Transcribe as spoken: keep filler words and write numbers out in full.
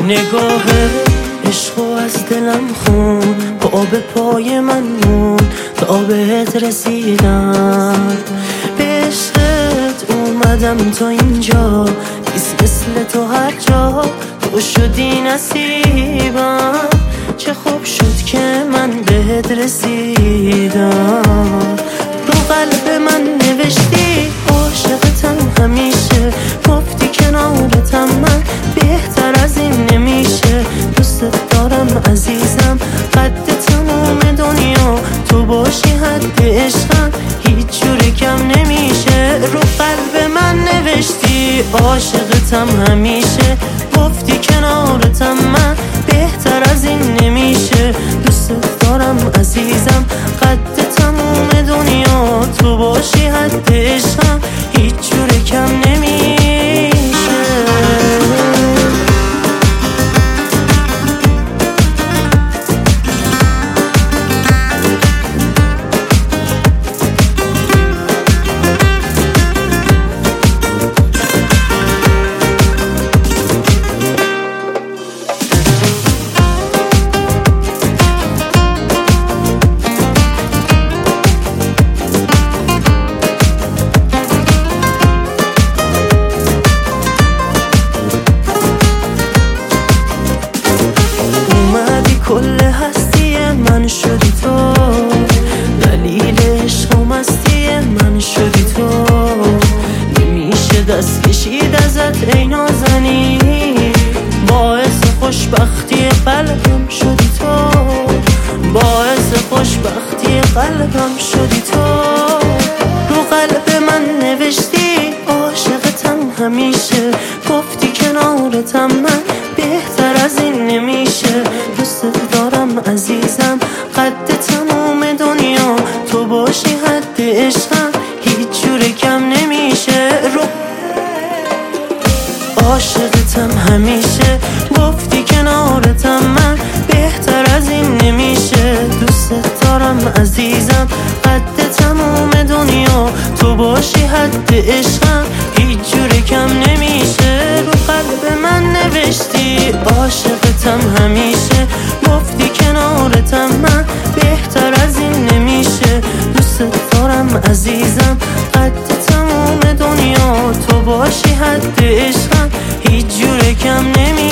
نگاه عشق و از دلم خون، با آب پای من مون تا آبت رسیدم. به عشقت اومدم تا اینجا، نیست مثل تو هر جا، تو شدی نصیبم. چه خوب شد که من بهت رسیدم. رو قلب من نوشتی عاشقتم همیشه، گفتی کنارتم من بهتر از این نمیشه. دوستت دارم عزیزم، قد تموم دنیا تو باشی حد عشقم، هیچ جوری کم نمیشه. رو قلب من نوشتی عاشقتم همیشه، گفتی کنارتم من بهتر از این نمیشه. دوستت دارم عزیزم، قد تموم دنیا تو باشی حد عشقم، هیچ جوری کم نمیشه. کل هستی من شدی تو، دلیل عشق و مستی من شدی تو. نمیشه دست کشید ازت ای نازنین، باعث خوشبختی قلبم شدی تو، باعث خوشبختی قلبم شدی تو. رو قلب من نوشتی عاشقتم همیشه، گفتی کنارتم من بهتر از این نمیشه. دوستت دارم عزیزم، قد تموم دنیا تو باشی حد عشقم، هیچ جوری کم نمیشه. رو عاشقتم همیشه، گفتی کنارتم من بهتر از این نمیشه. دوستت دارم عزیزم، قد تموم دنیا تو باشی حد عشقم، هیچ جوری کم نمیشه. رو قلب من نوشتی عاشقتم همیشه، گفتی کنارتم من بهتر از این نمیشه. دوستت دارم عزیزم، قد تموم دنیا تو باشی حد عشقم، هیچ جوری کم نمیشه.